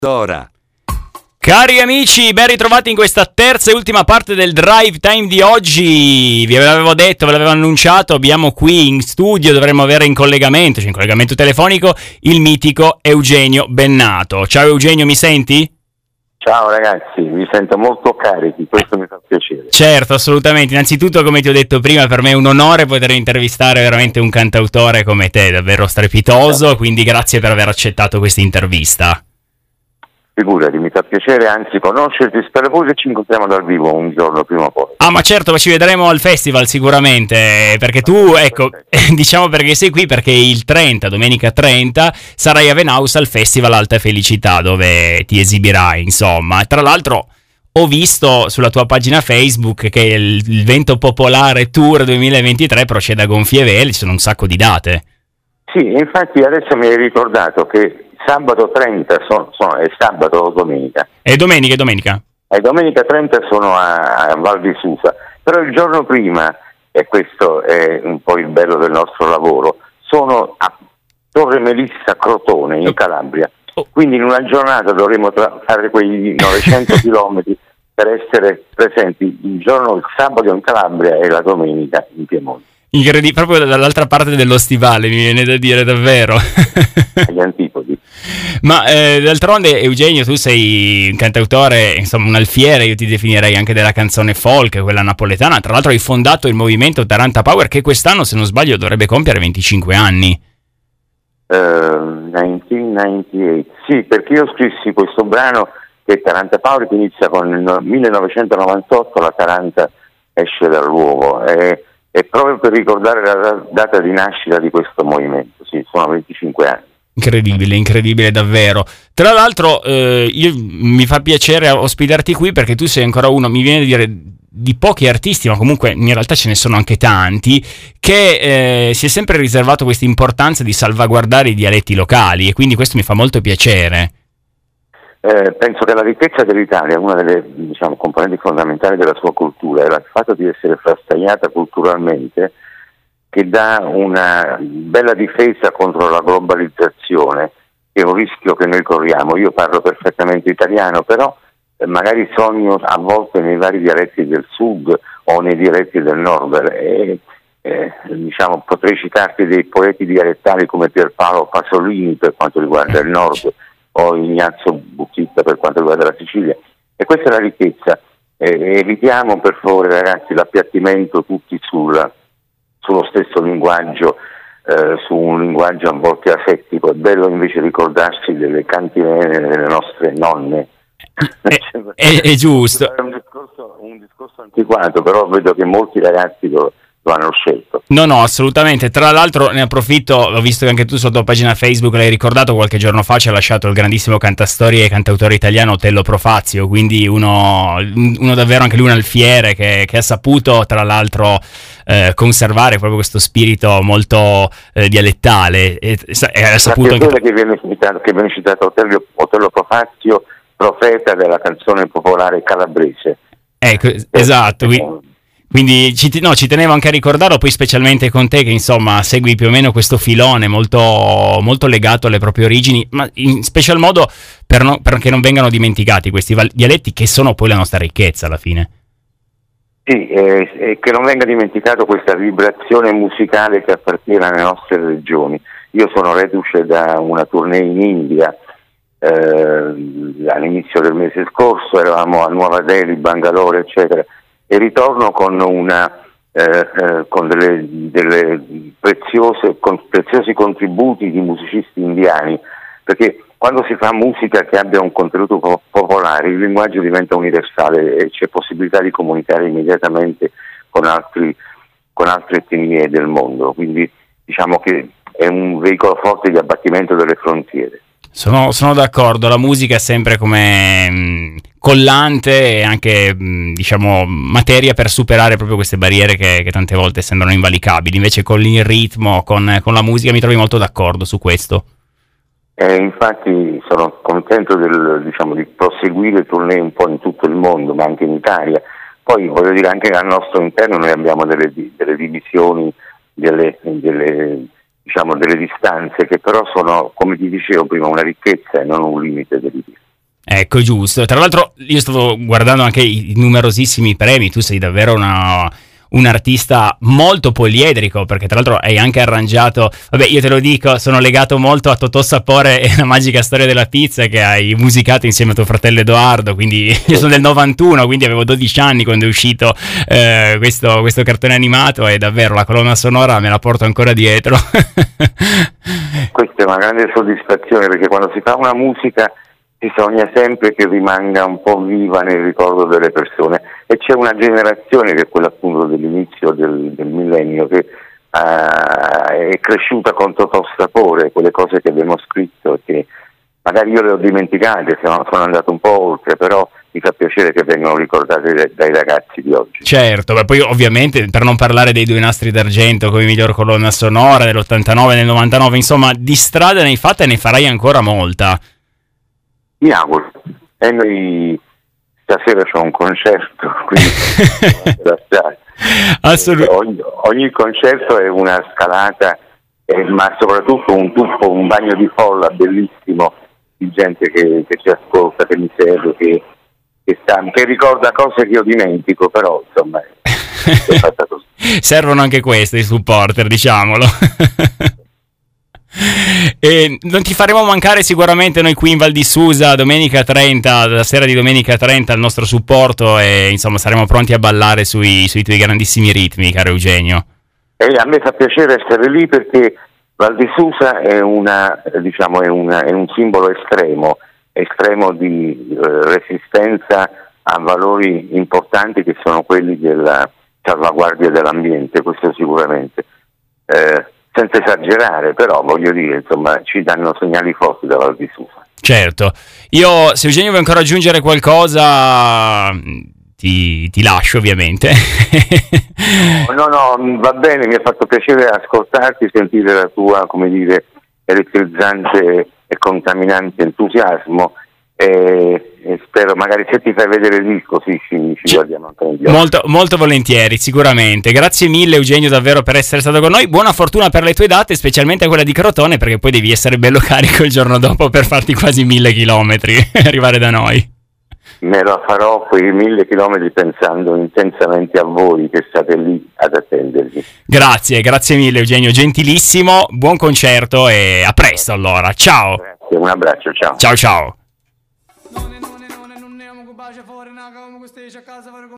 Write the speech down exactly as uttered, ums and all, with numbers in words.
Ora. Cari amici, ben ritrovati in questa terza e ultima parte del Drive Time di oggi. Vi avevo detto, ve l'avevo annunciato, abbiamo qui in studio, dovremmo avere in collegamento, cioè in collegamento telefonico, il mitico Eugenio Bennato. Ciao Eugenio, mi senti? Ciao ragazzi, vi sento molto carichi, questo mi fa piacere. Certo, assolutamente. Innanzitutto, come ti ho detto prima, per me è un onore poter intervistare veramente un cantautore come te, davvero strepitoso, quindi grazie per aver accettato questa intervista. Figurati, mi fa piacere, anzi conoscerti, spero pure che ci incontriamo dal vivo un giorno prima o poi. Ah, ma certo, ma ci vedremo al festival sicuramente, perché tu, ecco, diciamo perché sei qui, perché il trenta, domenica trenta, sarai a Venaus al Festival Alta Felicità, dove ti esibirai, insomma. Tra l'altro ho visto sulla tua pagina Facebook che il, il Vento Popolare Tour duemilaventitré procede a gonfie vele, ci sono un sacco di date. Sì, infatti adesso mi hai ricordato che sabato trenta sono, sono, è sabato o domenica? È domenica, è domenica. È domenica trenta sono a, a Val di Susa, però il giorno prima, e questo è un po' il bello del nostro lavoro, sono a Torre Melissa Crotone in Calabria, quindi in una giornata dovremo tra- fare quei novecento chilometri per essere presenti il giorno, il sabato in Calabria e la domenica in Piemonte. Incredibile, proprio dall'altra parte dello stivale, mi viene da dire, davvero. Agli antipodi. Ma eh, d'altronde, Eugenio, tu sei un cantautore, insomma un alfiere, io ti definirei anche della canzone folk, quella napoletana. Tra l'altro hai fondato il movimento Taranta Power, che quest'anno, se non sbaglio, dovrebbe compiere venticinque anni. Uh, millenovecentonovantotto, sì, perché io scrissi questo brano che è Taranta Power, che inizia con il millenovecentonovantotto, la Taranta esce dall'uovo. E è proprio per ricordare la data di nascita di questo movimento, sì, sono venticinque anni. Incredibile, incredibile davvero. Tra l'altro eh, io, mi fa piacere ospitarti qui perché tu sei ancora uno, mi viene da dire, di pochi artisti, ma comunque in realtà ce ne sono anche tanti, che eh, si è sempre riservato questa importanza di salvaguardare i dialetti locali, e quindi questo mi fa molto piacere. Eh, penso che la ricchezza dell'Italia, una delle, diciamo, componenti fondamentali della sua cultura, è il fatto di essere frastagliata culturalmente, che dà una bella difesa contro la globalizzazione, che è un rischio che noi corriamo. Io parlo perfettamente italiano, però eh, magari sogno a volte nei vari dialetti del sud o nei dialetti del nord, e eh, diciamo, potrei citarti dei poeti dialettali come Pierpaolo Pasolini per quanto riguarda il nord, o Ignazio Bucchitta per quanto riguarda la Sicilia, e questa è la ricchezza. Eh, evitiamo per favore ragazzi l'appiattimento tutti sul, sullo stesso linguaggio, eh, su un linguaggio a volte asettico. È bello invece ricordarsi delle cantilene delle nostre nonne. È, è, è giusto. È un discorso, un discorso antiquato, però vedo che molti ragazzi lo, lo hanno scelto. No, no, assolutamente. Tra l'altro ne approfitto, ho visto che anche tu sulla tua pagina Facebook l'hai ricordato, qualche giorno fa ci ha lasciato il grandissimo cantastorie e cantautore italiano Otello Profazio, quindi uno, uno davvero anche lui un alfiere che, che ha saputo tra l'altro eh, conservare proprio questo spirito molto eh, dialettale, e, e ha saputo anche... che viene citato, che viene citato Otello, Otello Profazio, profeta della canzone popolare calabrese. Ecco, esatto, quindi... Quindi ci, no, ci tenevo anche a ricordarlo, poi specialmente con te che insomma segui più o meno questo filone molto, molto legato alle proprie origini, ma in special modo per no, perché non vengano dimenticati questi val- dialetti che sono poi la nostra ricchezza alla fine. Sì, eh, eh, che non venga dimenticato questa vibrazione musicale che appartiene alle nostre regioni. Io sono reduce da una tournée in India eh, all'inizio del mese scorso, eravamo a Nuova Delhi, Bangalore, eccetera, e ritorno con una eh, eh, con delle, delle preziose con preziosi contributi di musicisti indiani, perché quando si fa musica che abbia un contenuto po- popolare, il linguaggio diventa universale e c'è possibilità di comunicare immediatamente con altri con altre etnie del mondo, quindi diciamo che è un veicolo forte di abbattimento delle frontiere. Sono, sono d'accordo, la musica è sempre come mh, collante e anche mh, diciamo materia per superare proprio queste barriere che, che tante volte sembrano invalicabili, invece con il ritmo, con, con la musica mi trovi molto d'accordo su questo. Eh, infatti sono contento del, diciamo, di proseguire tournée un po' in tutto il mondo, ma anche in Italia. Poi voglio dire anche al nostro interno noi abbiamo delle, delle divisioni, delle, delle diciamo delle distanze che però sono, come ti dicevo prima, una ricchezza e non un limite del limite. Ecco, giusto. Tra l'altro io stavo guardando anche i numerosissimi premi, tu sei davvero una, un artista molto poliedrico, perché tra l'altro hai anche arrangiato, vabbè, io te lo dico, sono legato molto a Totò Sapore e la magica storia della pizza, che hai musicato insieme a tuo fratello Edoardo, quindi io sono del novantuno, quindi avevo dodici anni quando è uscito eh, questo, questo cartone animato, e davvero la colonna sonora me la porto ancora dietro. Questa è una grande soddisfazione, perché quando si fa una musica bisogna sempre che rimanga un po' viva nel ricordo delle persone, e c'è una generazione, che è quella appunto dell'inizio del, del millennio, che uh, è cresciuta con Totò Sapore, quelle cose che abbiamo scritto e che magari io le ho dimenticate, sono, sono andato un po' oltre, però mi fa piacere che vengano ricordate dai, dai ragazzi di oggi. Certo, ma poi ovviamente, per non parlare dei Due Nastri d'Argento come miglior colonna sonora dell'ottantanove e del novantanove, insomma di strada ne hai fatta e ne farai ancora molta. Mi auguro. E noi stasera c'è un concerto, quindi Assolutamente. ogni, ogni concerto è una scalata, eh, ma soprattutto un tuffo, un bagno di folla bellissimo di gente che, che ci ascolta, che mi segue, che, che, sta, che ricorda cose che io dimentico, però insomma è fatta così. Servono anche questi i supporter, diciamolo. E non ti faremo mancare sicuramente noi qui in Val di Susa domenica trenta, la sera di domenica trenta, il nostro supporto, e insomma saremo pronti a ballare sui, sui tuoi grandissimi ritmi, caro Eugenio. E a me fa piacere essere lì, perché Val di Susa è, una, diciamo, è, una, è un simbolo estremo, estremo di eh, resistenza a valori importanti, che sono quelli della salvaguardia dell'ambiente, questo sicuramente. Eh, senza esagerare, però voglio dire, insomma, ci danno segnali forti da Val di Susa. Certo. Io, se Eugenio vuoi ancora aggiungere qualcosa, ti, ti lascio ovviamente. No, no, va bene, mi ha fatto piacere ascoltarti, sentire la tua, come dire, elettrizzante e contaminante entusiasmo, e, e spero magari se ti fai vedere il disco, sì, ci, ci guardiamo anche in giro. Molto, molto volentieri, sicuramente. Grazie mille Eugenio davvero per essere stato con noi, buona fortuna per le tue date, specialmente quella di Crotone, perché poi devi essere bello carico il giorno dopo per farti quasi mille chilometri e arrivare da noi. Me lo farò quei mille chilometri pensando intensamente a voi che state lì ad attendervi. Grazie, grazie mille Eugenio, gentilissimo, buon concerto e a presto allora, ciao. Grazie, un abbraccio, ciao. Ciao ciao.